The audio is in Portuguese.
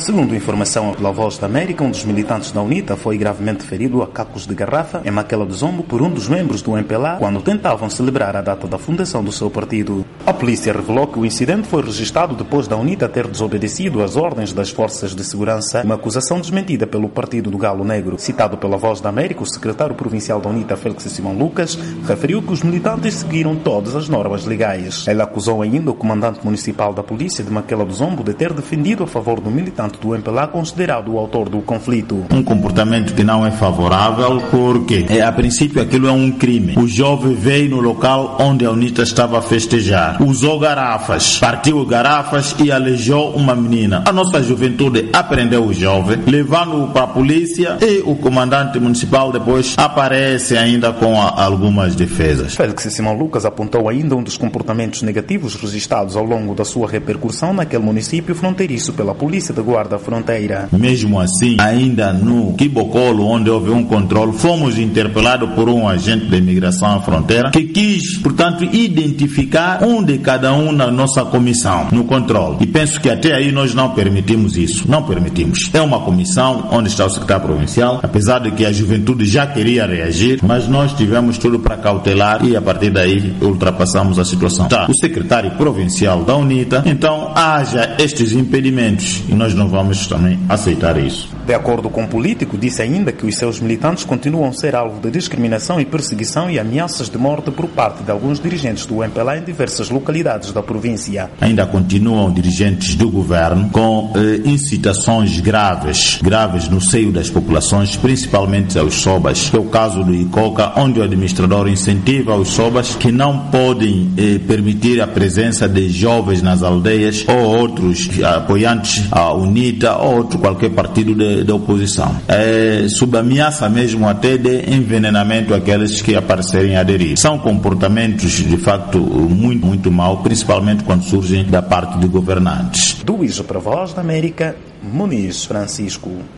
Segundo informação pela Voz da América, um dos militantes da UNITA foi gravemente ferido a cacos de garrafa em Maquela do Zombo por um dos membros do MPLA quando tentavam celebrar a data da fundação do seu partido. A polícia revelou que o incidente foi registrado depois da UNITA ter desobedecido às ordens das forças de segurança, uma acusação desmentida pelo Partido do Galo Negro. Citado pela Voz da América, o secretário provincial da UNITA, Félix Simão Lucas, referiu que os militantes seguiram todas as normas legais. Ele acusou ainda o comandante municipal da polícia de Maquela do Zombo de ter defendido a favor do militante do MPLA considerado o autor do conflito. Um comportamento que não é favorável porque, a princípio, aquilo é um crime. O jovem veio no local onde a UNITA estava a festejar, usou garrafas, partiu garrafas e aleijou uma menina. A nossa juventude apreendeu o jovem, levando-o para a polícia e o comandante municipal depois aparece ainda com algumas defesas. Félix Simão Lucas apontou ainda um dos comportamentos negativos registrados ao longo da sua repercussão naquele município fronteiriço pela Polícia da Guarda Fronteira. Mesmo assim, ainda no Quibocolo, onde houve um controle, fomos interpelados por um agente de imigração à fronteira que quis, portanto, identificar um de cada um na nossa comissão, no controle. E penso que até aí nós não permitimos isso. Não permitimos. É uma comissão onde está o secretário provincial, apesar de que a juventude já queria reagir, mas nós tivemos tudo para cautelar e a partir daí ultrapassamos a situação. Tá, o secretário provincial da UNITA, então haja estes impedimentos e nós não vamos também aceitar isso. De acordo com o político, disse ainda que os seus militantes continuam a ser alvo de discriminação e perseguição e ameaças de morte por parte de alguns dirigentes do MPLA em diversas localidades da província. Ainda continuam dirigentes do governo com incitações graves no seio das populações, principalmente aos sobas, que é o caso do Icoca, onde o administrador incentiva os sobas que não podem permitir a presença de jovens nas aldeias ou outros apoiantes à UNITA ou outro qualquer partido da oposição. Sob ameaça mesmo até de envenenamento àqueles que aparecerem a aderir. São comportamentos de facto muito mal, principalmente quando surgem da parte de governantes. Do IJA para a Voz da América, Muniz Francisco.